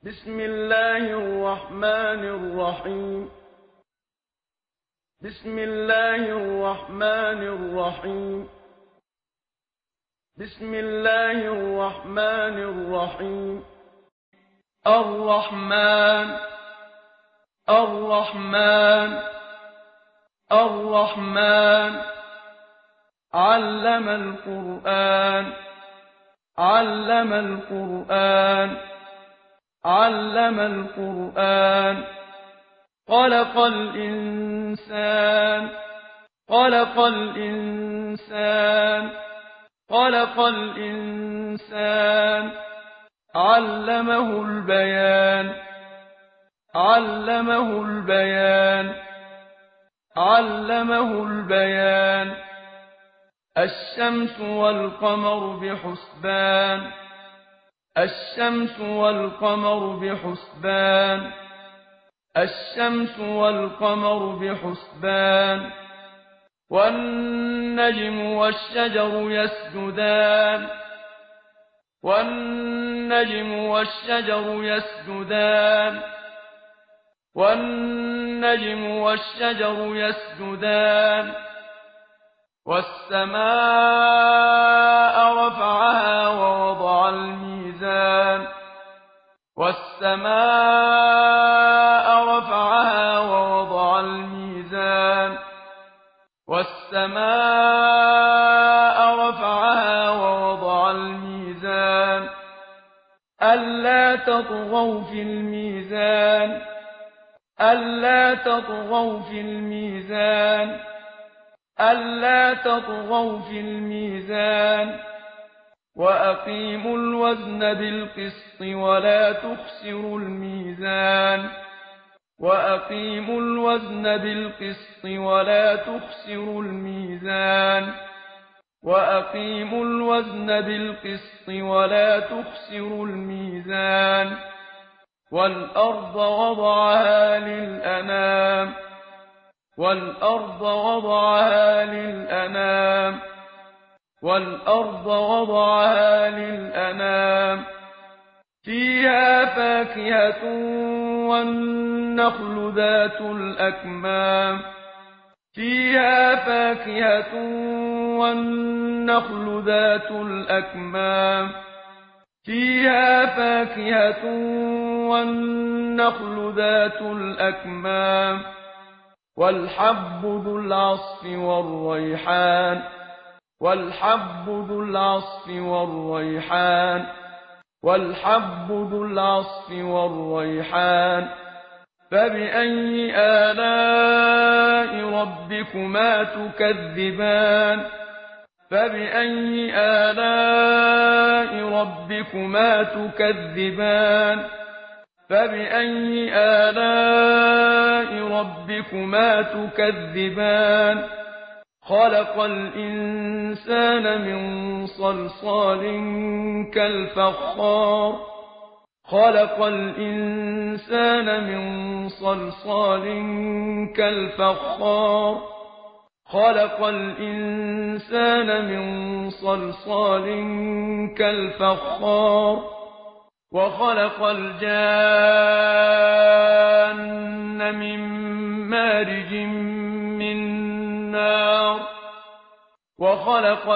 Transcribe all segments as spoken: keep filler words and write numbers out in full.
بسم الله الرحمن الرحيم بسم الله الرحمن الرحيم بسم الله الرحمن الرحيم الرحمن الرحمن الرحمن علم القرآن علم القرآن علم القرآن خلق الإنسان خلق الإنسان خلق الإنسان علمه البيان علمه البيان علمه البيان الشمس والقمر بحسبان الشمس والقمر بحسبان الشمس والقمر بحسبان والنجم والشجر يسجدان والنجم والشجر يسجدان والنجم والشجر يسجدان والسماء رفعها ووضع الميزان والسماء رفعها ووضع الميزان والسماء رفعها ووضع الميزان ألا تطغوا في الميزان ألا تطغوا في الميزان ألا تطغوا في الميزان وأقيموا الوزن بالقسط ولا تخسروا الميزان وأقيموا الوزن بالقسط ولا تخسروا الميزان وأقيموا الوزن بالقسط ولا تخسروا الميزان والأرض وضعها للأنام والأرض وضعها للأنام والأرض وضعها للأنام فيها فاكهة والنخل ذات الأكمام فيها فاكهة والنخل ذات الأكمام فيها فاكهة والنخل ذات الأكمام والحب ذو العصف والريحان والحب ذو العصف والريحان والحب ذو العصف والريحان فبأي آلاء ربكما تكذبان فبأي آلاء ربكما تكذبان فبأي آلاء ربكما تكذبان خلق الإنسان من صلصال كالفخار خلق الإنسان من صلصال كالفخار خلق الإنسان من صلصال كالفخار وخلق الجان من مارج من نار وخلق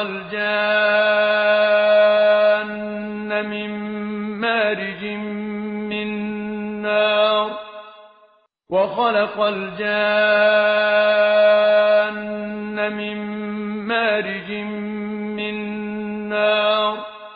الجان من مارج من نار وخلق الجان من مارج من نار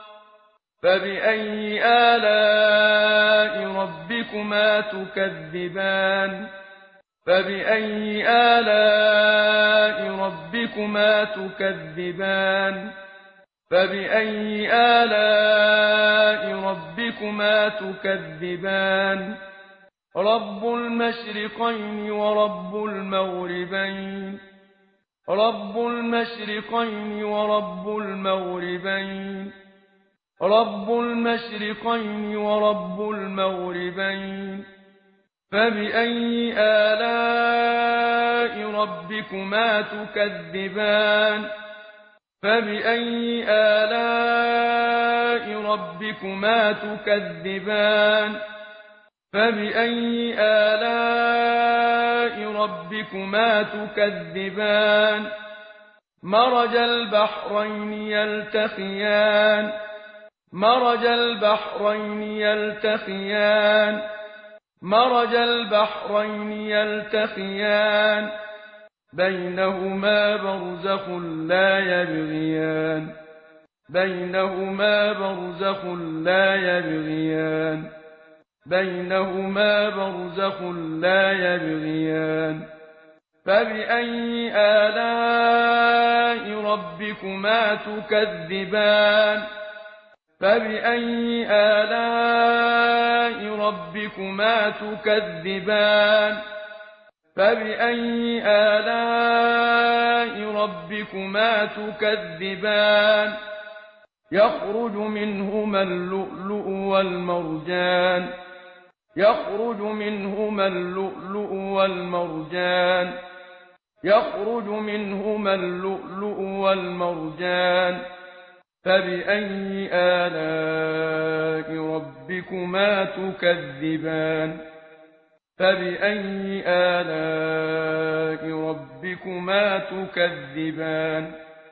فبأي آلاء ربكما تكذبان فبأي آلاء ربكما تكذبان فبأي آلاء ربكما تكذبان رب المشرقين ورب المغربين رب المشرقين ورب المغربين رب المشرقين ورب المغربين فبأي آلاء ربكما تكذبان فبأي آلاء ربكما تكذبان فبأي آلاء ربكما تكذبان مرج البحرين يلتقيان مرج البحرين يلتقيان مرج البحرين يلتقيان بينهما برزخ لا يبغيان بينهما برزخ لا يبغيان بينهما برزخ لا يبغيان فبأي آلاء ربكما تكذبان فبأي آلاء ربكما تكذبان فبأي آلاء ربكما تكذبان يخرج منهما اللؤلؤ والمرجان يخرج منهما اللؤلؤ والمرجان يخرج منهما اللؤلؤ والمرجان فبأي آلاء ربكما تكذبان فبأي آلاء ربكما تكذبان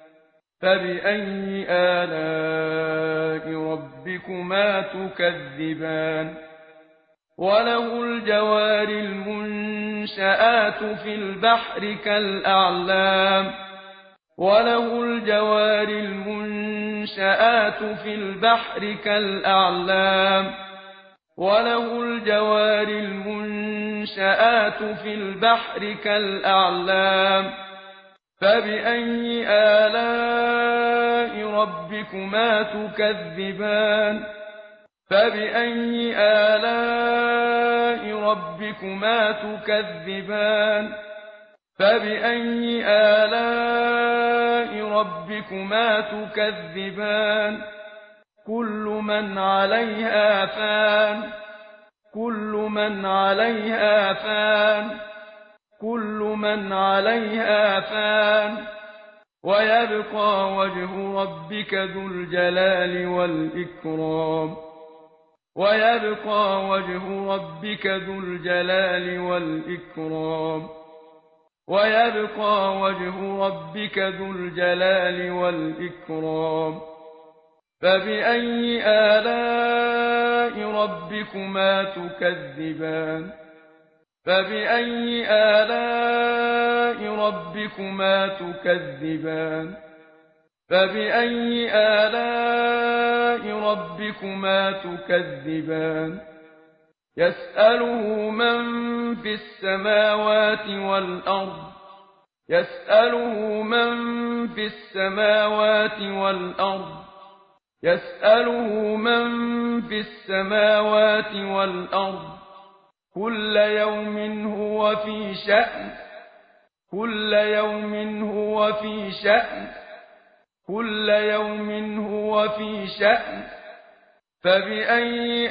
فبأي آلاء ربكما تكذبان وله الجوار المنشآت في البحر كالأعلام وله الجوار المنشآت في البحر كالأعلام وله الجوار المنشآت في البحر كالأعلام فبأي آلاء ربكما تكذبان فبأي آلاء ربكما تكذبان فبأي آلاء ربكما تكذبان كل من عليها فان كل من عليها فان كل من عليها فان ويبقى وجه ربك ذو الجلال والإكرام ويبقى وجه ربك ذو الجلال والإكرام ويبقى وجه ربك ذو الجلال والإكرام فبأي آلاء ربكما تكذبان فبأي آلاء ربكما تكذبان فبأي آلاء ربكما تكذبان يسأله من في السماوات والأرض يسأله من في السماوات والأرض يسأله من في السماوات والأرض كل يوم هو في شأن كل يوم هو في شأن كل يوم هو في شأن فبأي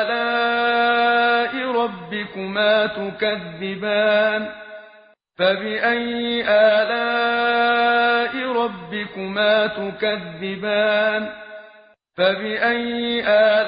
آلاء ربكما تكذبان فبأي آلاء ربكما تكذبان فبأي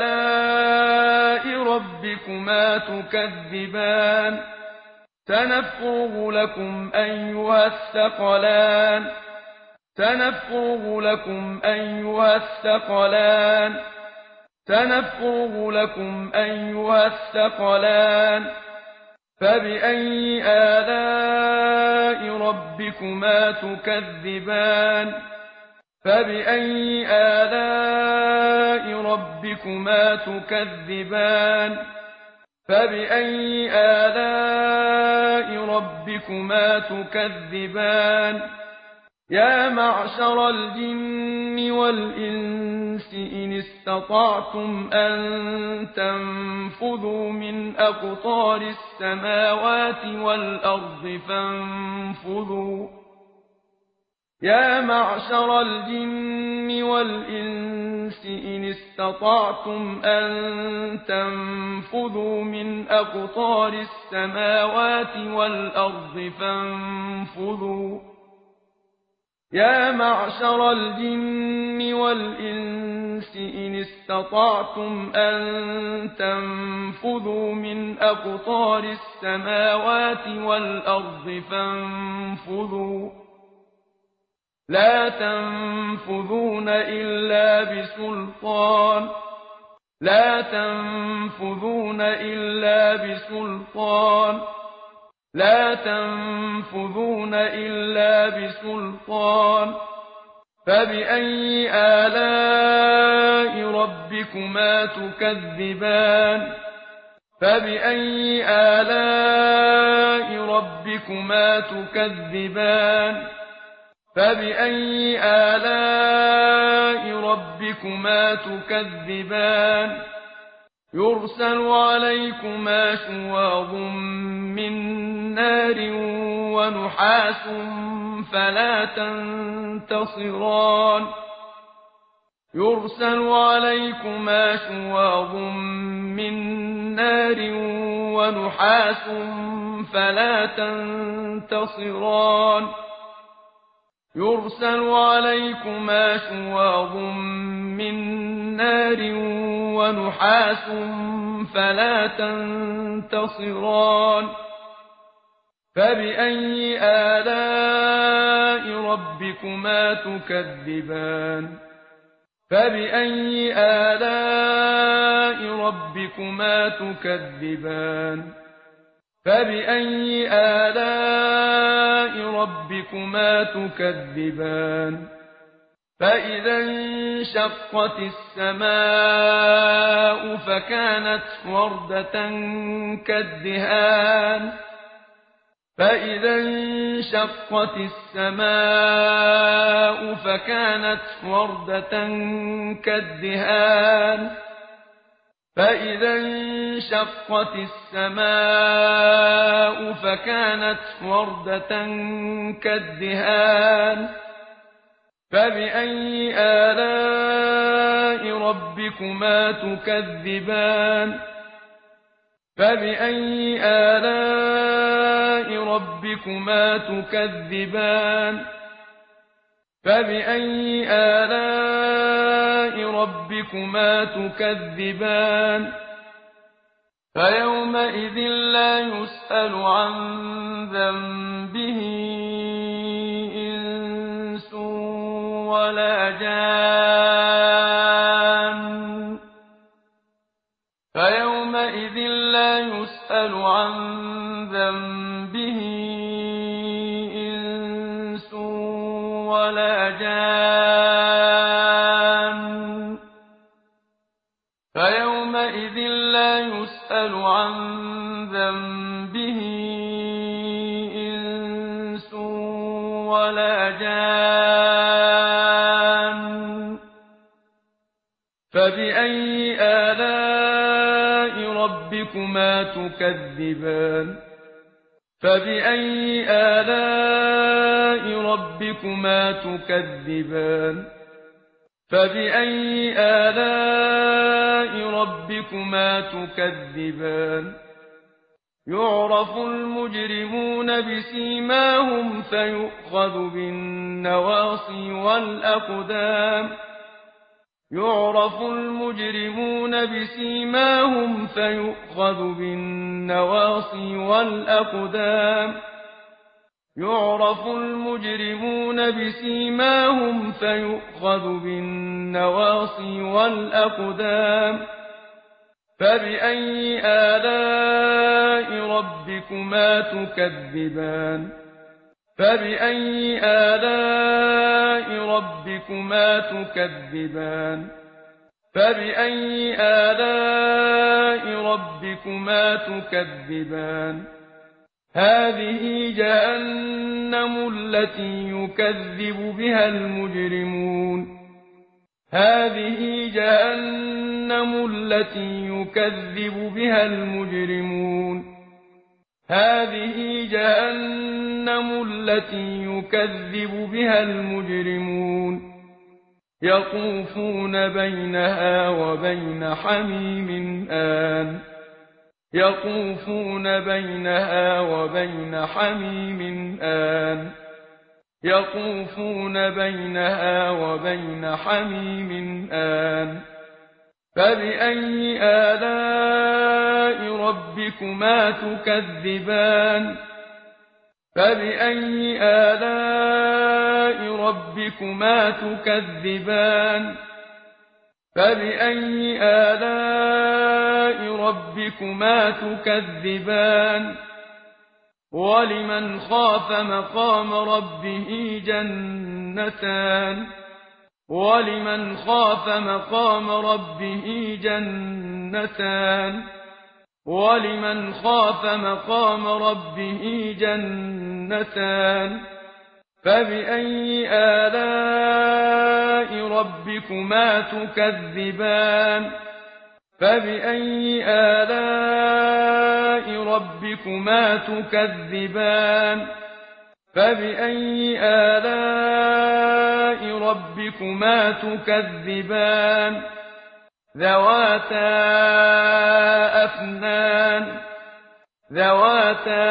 آلاء ربكما تكذبان سنفرغ لكم أيها الثقلان سنفرغ لكم أيها الثقلان سنفرغ لكم أيها الثقلان فبأي آلاء ربكما تكذبان فبأي آلاء ربكما تكذبان فبأي آلاء ربكما تكذبان يا معشر الجن والإنس إن استطعتم أن تنفذوا من أقطار السماوات والأرض فانفذوا يا معشر الجن والإنس إن استطعتم أن تنفذوا من أقطار السماوات والأرض فانفذوا يا معشر الجن والإنس إن استطعتم أن تنفذوا من أقطار السماوات والأرض فانفذوا لا تنفذون إلا بسلطان لا تنفذون إلا بسلطان لا تنفذون إلا بسلطان فبأي آلاء ربكما تكذبان فبأي آلاء ربكما تكذبان فبأي آلاء ربكما تكذبان يرسل عليكما شواظ من نار ونحاس فلا تنتصران يرسل عليكما شواظ من نار ونحاس فلا تنتصران يرسل عليكما شواظ من نار ونحاس فلا تنتصران فبأي آلاء ربكما تكذبان فبأي آلاء ربكما تكذبان فبأي آلاء ربكما تكذبان فإذا انشقت السماء فكانت وردة كالدهان فإذا انشقت السماء فكانت وردة كالدهان فإذا انشقت السماء فكانت وردة كالدهان فبأي آلاء ربكما تكذبان فبأي آلاء ربكما تكذبان فبأي آلاء ربكما تكذبان فيومئذ لا يسأل عن ذنبه إنس ولا جان فيومئذ لا يسأل عن ذنبه إنس ولا جان فيومئذ لا يسأل عن ذنبه إنس ولا جان فبأي آلاء ربكما تكذبان فبأي آلاء ربكما تكذبان فبأي آلاء ربكما تكذبان يعرف المجرمون بسيماهم فيؤخذ بالنواصي والأقدام يعرف المجرمون بسيماهم فيؤخذ بالنواصي والأقدام يعرف المجرمون بسيماهم فيؤخذ بالنواصي والأقدام فبأي آلاء ربكما تكذبان فبأي آلاء ربكما تكذبان فبأي آلاء ربكما تكذبان هذه جهنم التي يكذب بها المجرمون هذه جهنم التي يكذب بها المجرمون هذه جهنم التي يكذب بها المجرمون يطوفون بينها وبين حميم آن يطوفون بينها وبين حميم آن يطوفون بينها وبين حميم آن فبأي آلاء ربكما تكذبان فبأي آلاء ربكما تكذبان فبأي آلاء ربكما تكذبان ولمن خاف مقام ربه جنتان ولمن خاف مقام ربه جنتان ولمن خاف مقام ربه جنتان فبأي آلاء ربكما تكذبان فبأي آلاء ربكما تكذبان فبأي آلاء ربكما تكذبان ذواتا أفنان ذواتا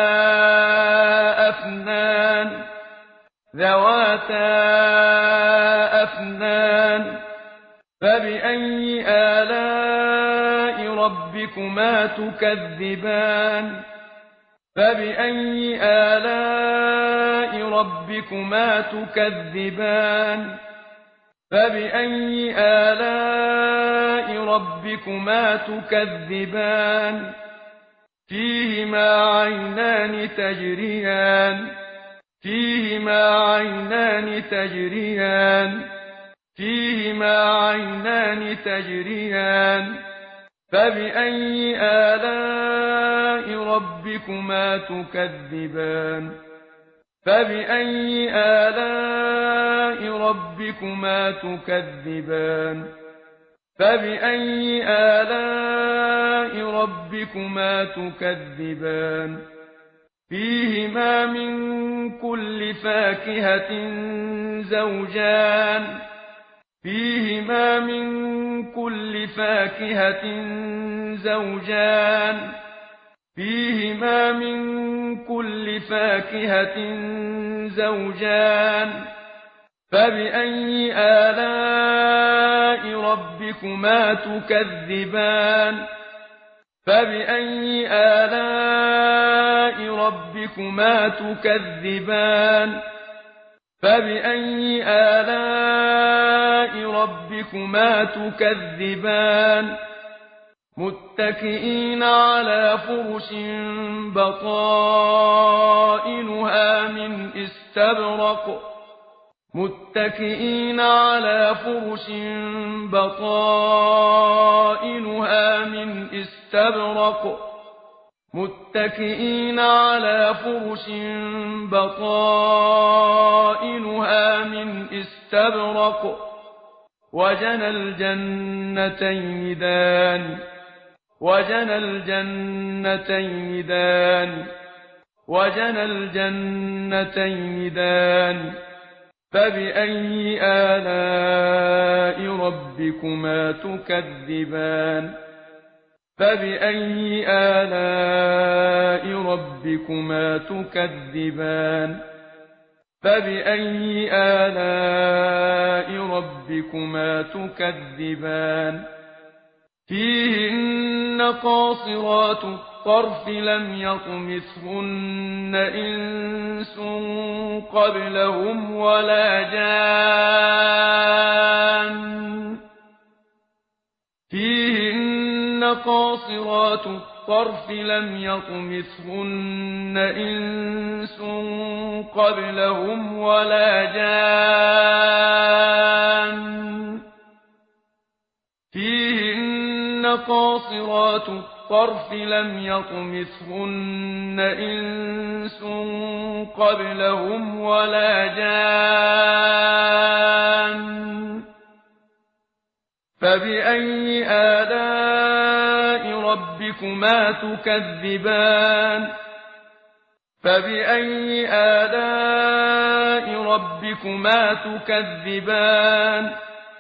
أفنان ذواتا أفنان فبأي آلاء ربكما تكذبان فبأي آلاء ربكما تكذبان فبأي آلاء ربكما تكذبان فيهما عينان تجريان فيهما عينان تجريان فيهما عينان تجريان فبأي آلاء ربكما تكذبان فبأي آلاء ربكما تكذبان فبأي آلاء ربكما تكذبان فيهما من كل فاكهة زوجان فيهما من كل فاكهة زوجان فيهما من كل فاكهة زوجان فبأي آلاء ربكما تكذبان فبأي آلاء ربكما تكذبان فبأي آلاء ربكما تكذبان متكئين على فرش بطائنها من استبرق متكئين على فرش بطائنها من استبرق متكئين على فرش بطائنها من استبرق وجنى الجنتين دان وجنى الجنتين دان وجنى الجنتين دان فبأي آلاء ربكما تكذبان فبأي آلاء ربكما تكذبان فبأي آلاء ربكما تكذبان فيهن قاصرات الطرف لم يطمثهن إنس قبلهم ولا جان فيهن قاصرات الطرف لم يطمثهن إنس قبلهم ولا جان فيهن قاصرات الطرف لم يطمثهن إنس قبلهم ولا جان فبأي آلاء ربكما تكذبان فبأي آلاء ربكما تكذبان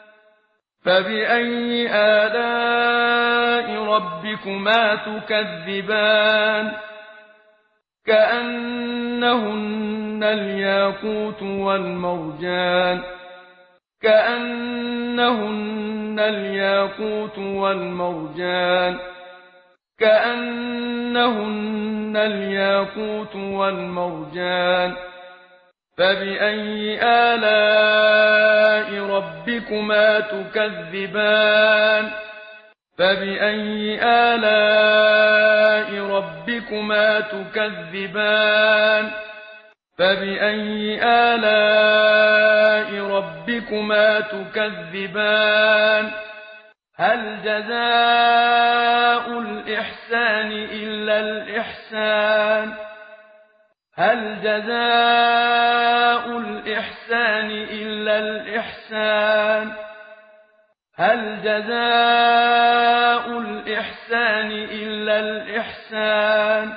فبأي آلاء ربكما تكذبان كأنهن الياقوت والمرجان كأنهن الياقوت والمرجان كأنهن الياقوت والمرجان فبأي آلاء ربكما تكذبان فبأي آلاء ربكما تكذبان فبأي آلاء ربكما تكذبان هل جزاء الإحسان إلا الإحسان هل جزاء الإحسان إلا الإحسان هل جزاء الإحسان إلا الإحسان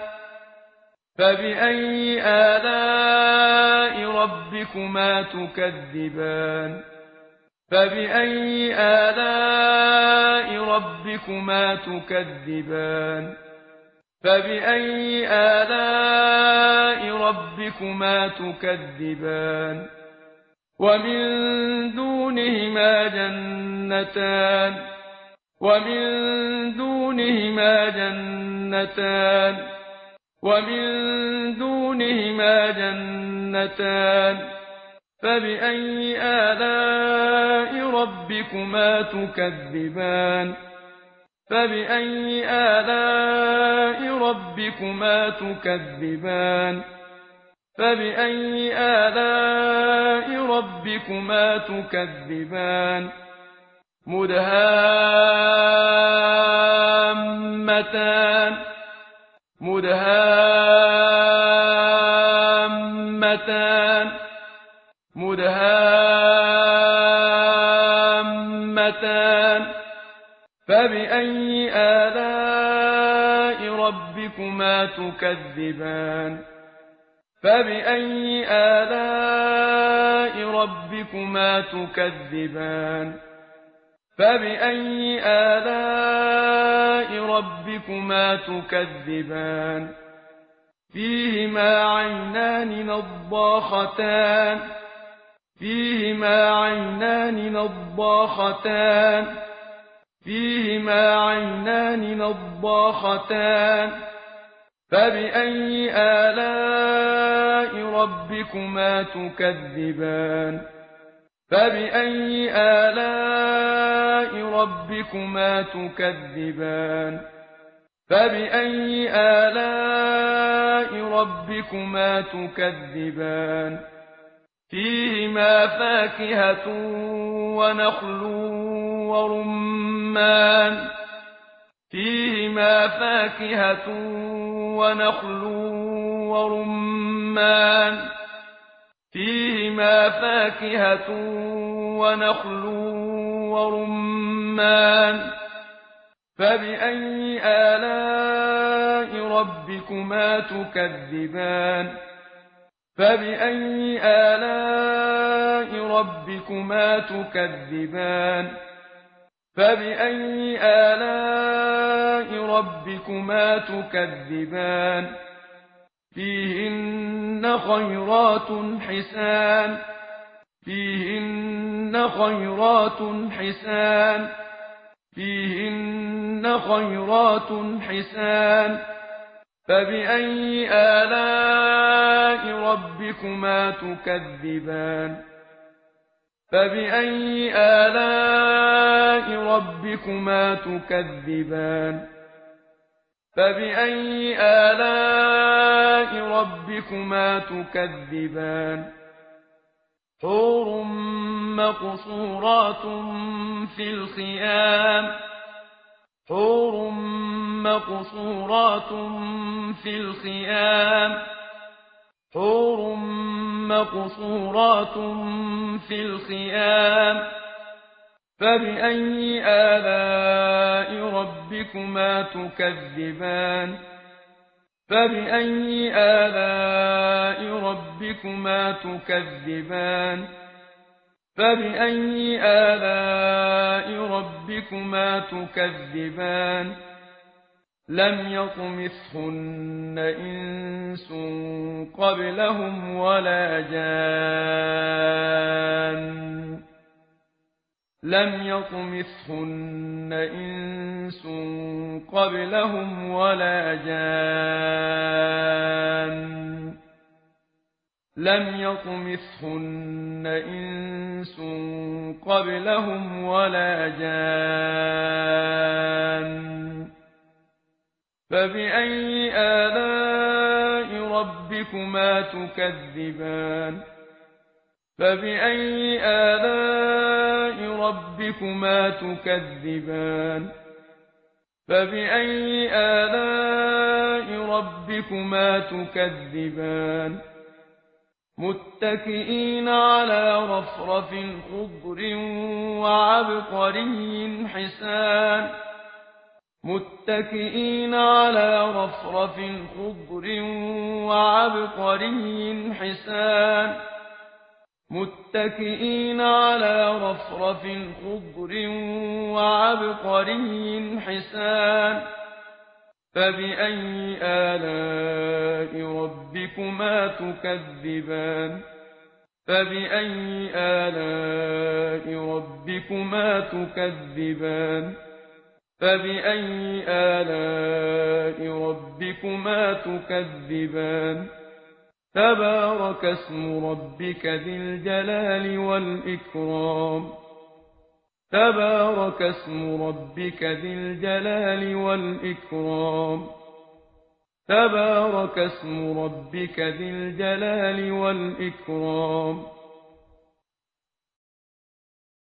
فبأي آلاء ربكما تكذبان فبأي آلاء ربكما تكذبان فبأي آلاء ربكما تكذبان ومن دونهما جنتان ومن دونهما جنتان ومن دونهما جنتان فبأي آلاء ربكما تكذبان فبأي آلاء ربكما تكذبان فبأي آلاء ربكما تكذبان مدهامتان مدهامتان مدهامتان فبأي آلاء ربكما تكذبان فبأي آلاء ربكما تكذبان فبأي آلاء ربكما تكذبان فيهما عينان نضاختان فيهما عينان نضاختان فيهما عينان نضاختان فبأي آلاء ربكما تكذبان فبأي آلاء ربكما تكذبان فبأي آلاء ربكما تكذبان فيهما فاكهة ونخل ورمان فيهما فاكهة ونخل ورمان فيهما فاكهة ونخل ورمان فبأي آلاء ربكما تكذبان فبأي آلاء ربكما تكذبان فبأي آلاء ربكما تكذبان فيهن خيرات حسان فيهن خيرات حسان فيهن خيرات حسان فبأي آلاء ربكما تكذبان فبأي آلاء ربكما تكذبان فبأي آلاء ربكما تكذبان حور مقصورات في الخيام حور مقصورات في الخيام حور مقصورات في الخيام فبأي آلاء ربكما تكذبان فبأي آلاء ربكما تكذبان فبأي آلاء ربكما تكذبان لم يطمثهن إنس قبلهم ولا جان لم يطمثهن إنس قبلهم ولا جان لم يطمثهن إنس قبلهم ولا جان فبأي آلاء ربكما تكذبان فبأي آلاء ربكما تكذبان فبأي آلاء ربكما تكذبان متكئين على رفرف خضر وعبقري حسان متكئين على رفرف خضر وعبقري حسان متكئين على رفرف خضر وعبقري حسان فبأي آلاء ربكما تكذبان فبأي آلاء ربكما تكذبان فبأي آلاء ربكما تكذبان تبارك اسم ربك ذي الجلال والإكرام تبارك اسم ربك ذي الجلال والإكرام تبارك اسم ربك ذي الجلال والإكرام